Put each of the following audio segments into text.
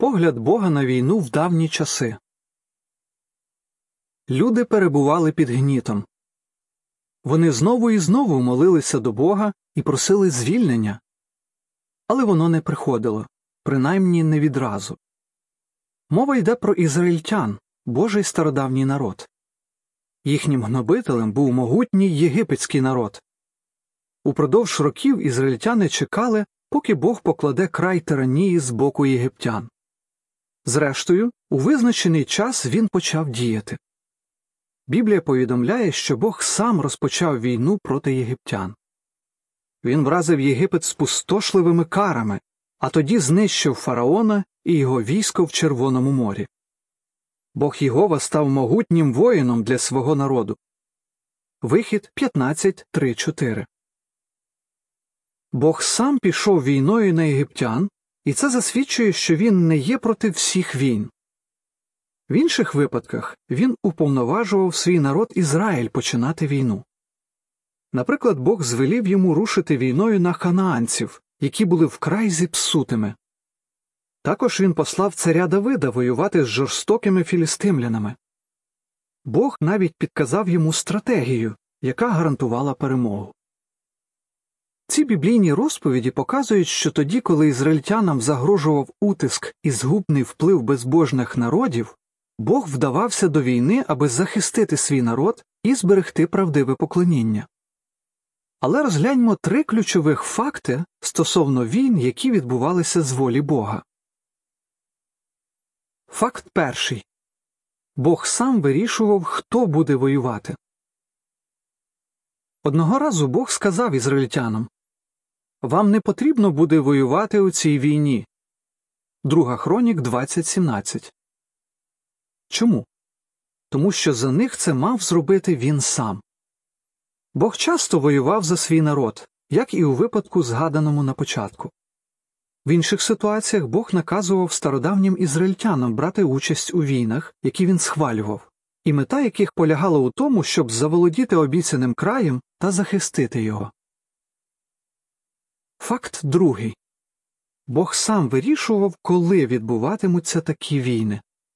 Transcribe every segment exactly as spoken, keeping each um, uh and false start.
Погляд Бога на війну в давні часи. Люди перебували під гнітом. Вони знову і знову молилися до Бога і просили звільнення. Але воно не приходило, принаймні не відразу. Мова йде про ізраїльтян, Божий стародавній народ. Їхнім гнобителем був могутній єгипетський народ. Упродовж років ізраїльтяни чекали, поки Бог покладе край тиранії з боку єгиптян. Зрештою, у визначений час він почав діяти. Біблія повідомляє, що Бог сам розпочав війну проти єгиптян. Він вразив Єгипет спустошливими карами, а тоді знищив фараона і його військо в Червоному морі. Бог Єгова став могутнім воїном для свого народу. Вихід п'ятнадцять, три, чотири. Бог сам пішов війною на єгиптян, і це засвідчує, що він не є проти всіх війн. В інших випадках він уповноважував свій народ Ізраїль починати війну. Наприклад, Бог звелів йому рушити війною на ханаанців, які були вкрай зіпсутими. Також він послав царя Давида воювати з жорстокими філістимлянами. Бог навіть підказав йому стратегію, яка гарантувала перемогу. Ці біблійні розповіді показують, що тоді, коли ізраїльтянам загрожував утиск і згубний вплив безбожних народів, Бог вдавався до війни, аби захистити свій народ і зберегти правдиве поклоніння. Але розгляньмо три ключових факти стосовно війн, які відбувалися з волі Бога. Факт перший. Бог сам вирішував, хто буде воювати. Одного разу Бог сказав ізраїльтянам: «Вам не потрібно буде воювати у цій війні». Друга Хронік двадцять сімнадцять. Чому? Тому що за них це мав зробити він сам. Бог часто воював за свій народ, як і у випадку, згаданому на початку. В інших ситуаціях Бог наказував стародавнім ізраїльтянам брати участь у війнах, які він схвалював, і мета яких полягала у тому, щоб заволодіти обіцяним краєм та захистити його. Факт другий. Бог сам вирішував, коли відбуватимуться такі війни.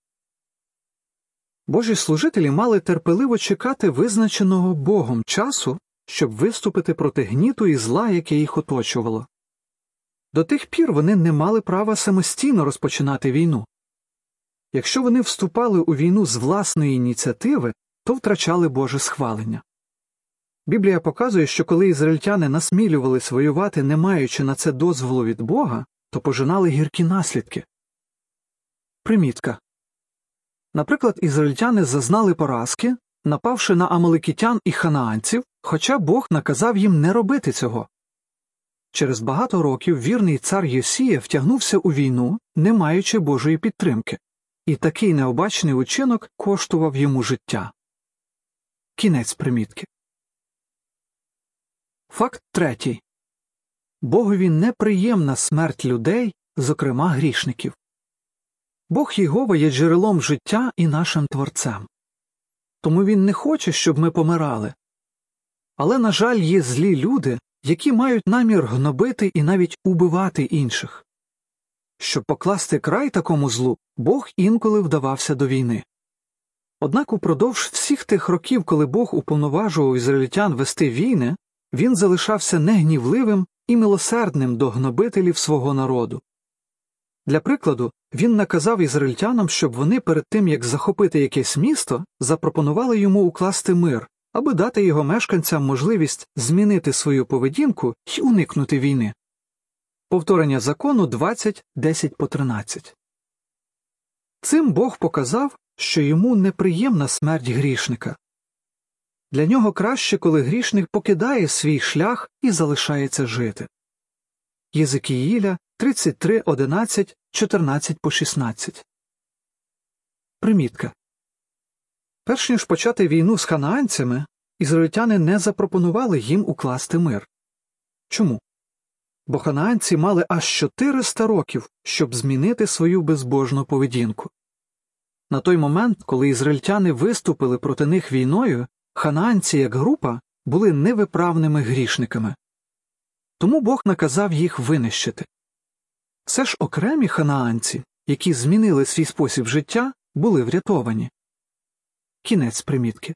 Божі служителі мали терпеливо чекати визначеного Богом часу, щоб виступити проти гніту і зла, яке їх оточувало. До тих пір вони не мали права самостійно розпочинати війну. Якщо вони вступали у війну з власної ініціативи, то втрачали Боже схвалення. Біблія показує, що коли ізраїльтяни насмілювались воювати, не маючи на це дозволу від Бога, то пожинали гіркі наслідки. Примітка. Наприклад, ізраїльтяни зазнали поразки, напавши на амалекітян і ханаанців, хоча Бог наказав їм не робити цього. Через багато років вірний цар Йосія втягнувся у війну, не маючи Божої підтримки, і такий необачний учинок коштував йому життя. Кінець примітки. Факт третій. Богові неприємна смерть людей, зокрема грішників. Бог Єгова є джерелом життя і нашим Творцем. Тому Він не хоче, щоб ми помирали. Але, на жаль, є злі люди, які мають намір гнобити і навіть убивати інших. Щоб покласти край такому злу, Бог інколи вдавався до війни. Однак упродовж всіх тих років, коли Бог уповноважував ізраїльтян вести війни, він залишався негнівливим і милосердним до гнобителів свого народу. Для прикладу, він наказав ізраїльтянам, щоб вони перед тим, як захопити якесь місто, запропонували йому укласти мир, аби дати його мешканцям можливість змінити свою поведінку й уникнути війни. Повторення закону двадцять, десять по тринадцять. Цим Бог показав, що йому неприємна смерть грішника. Для нього краще, коли грішник покидає свій шлях і залишається жити. Єзекіїля тридцять три, одинадцять, чотирнадцять по шістнадцять. Примітка. Перш ніж почати війну з ханаанцями, ізраїльтяни не запропонували їм укласти мир. Чому? Бо ханаанці мали аж чотириста років, щоб змінити свою безбожну поведінку. На той момент, коли ізраїльтяни виступили проти них війною, ханаанці як група були невиправними грішниками. Тому Бог наказав їх винищити. Все ж окремі ханаанці, які змінили свій спосіб життя, були врятовані. Кінець примітки.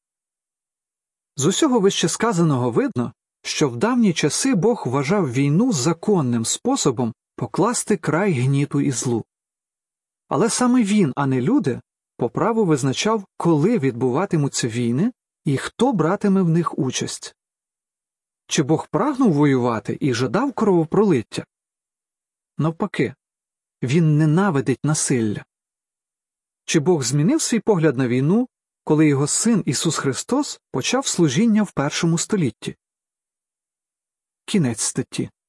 З усього вищесказаного видно, що в давні часи Бог вважав війну законним способом покласти край гніту і злу. Але саме він, а не люди, по праву визначав, коли відбуватимуться війни і хто братиме в них участь. Чи Бог прагнув воювати і жадав кровопролиття? Навпаки, він ненавидить насилля. Чи Бог змінив свій погляд на війну, коли його Син Ісус Христос почав служіння в першому столітті? Кінець статті.